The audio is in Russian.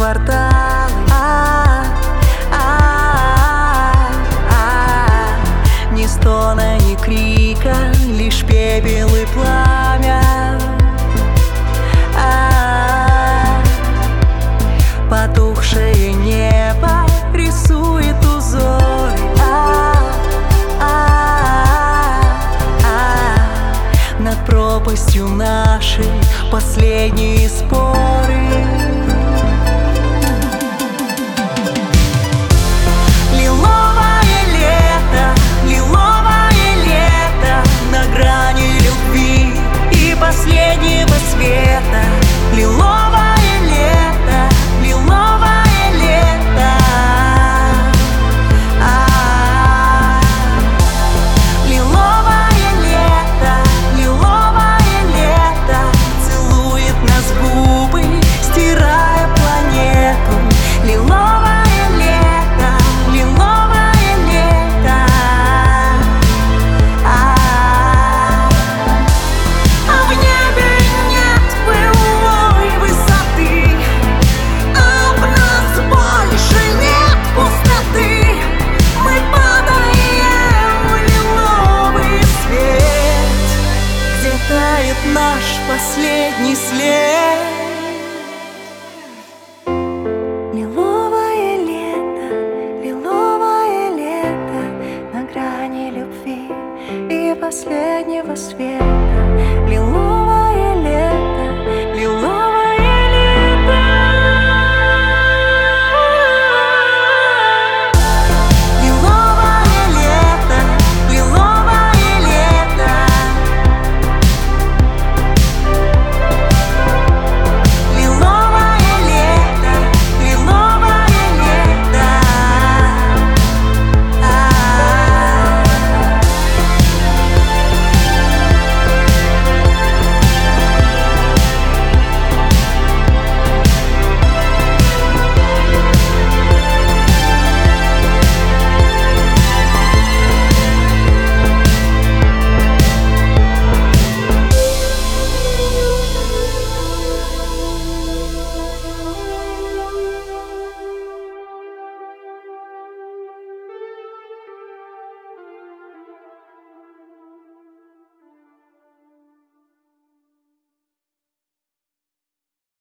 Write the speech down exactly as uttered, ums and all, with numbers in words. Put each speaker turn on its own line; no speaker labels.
кварталы. А, а, а, ни стона, ни крика, лишь пепел и пламя. А, потухшее небо рисует узоры. А, а, а, над пропастью нашей последние споры. Лиловое лето, лиловое лето, на грани любви и последнего света. Лиловое лето, лиловое лето. А, лиловое лето, лиловое лето целует нас в губы, стирая планету. Лиловое лето, лиловое лето. А, а в небе нет былой высоты, а в нас больше нет пустоты. Мы падаем в лиловый свет, где тает наш последний след.
Лиловое лето, лиловое лето, на грани любви и последнего света.